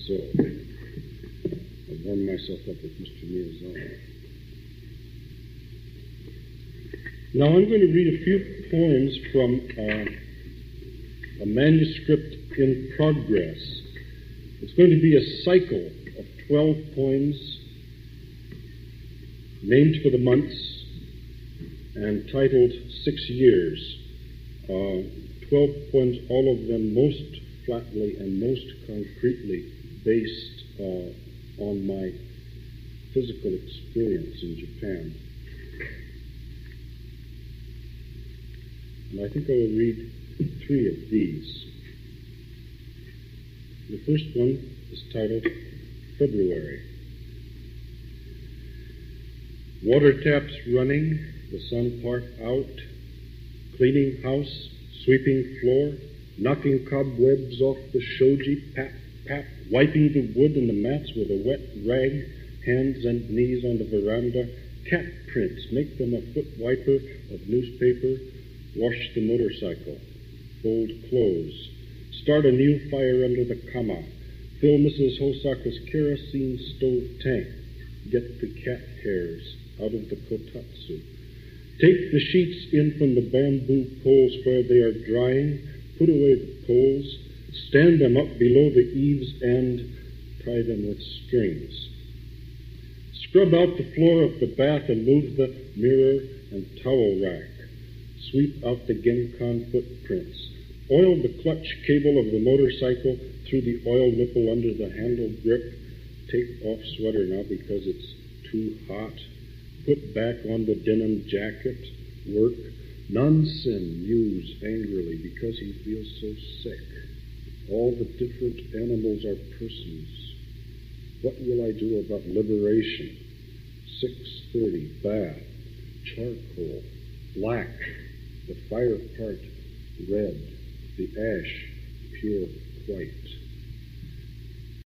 So, I warmed myself up with Mr. Miyazaki. Now I'm going to read a few poems from a manuscript in progress. It's going to be a cycle of 12 poems named for the months and titled 6 Years. 12 poems, all of them most flatly and most concretely based on my physical experience in Japan. And I think I will read 3 of these. The first one is titled February. Water taps running, the sun part out, cleaning house, sweeping floor, knocking cobwebs off the shoji, pap, pap, wiping the wood and the mats with a wet rag, hands and knees on the veranda, cat prints, make them a foot wiper of newspaper, wash the motorcycle, fold clothes, start a new fire under the kama, fill Mrs. Hosaka's kerosene stove tank, get the cat hairs out of the kotatsu, take the sheets in from the bamboo poles where they are drying, put away the poles, stand them up below the eaves and tie them with strings. Scrub out the floor of the bath and move the mirror and towel rack. Sweep out the Genkan footprints. Oil the clutch cable of the motorcycle through the oil nipple under the handle grip. Take off sweater now because it's too hot. Put back on the denim jacket. Work. Nansen mews angrily because he feels so sick. All the different animals are persons. What will I do about liberation? 6:30, bath, charcoal, black, the fire part red, the ash pure white.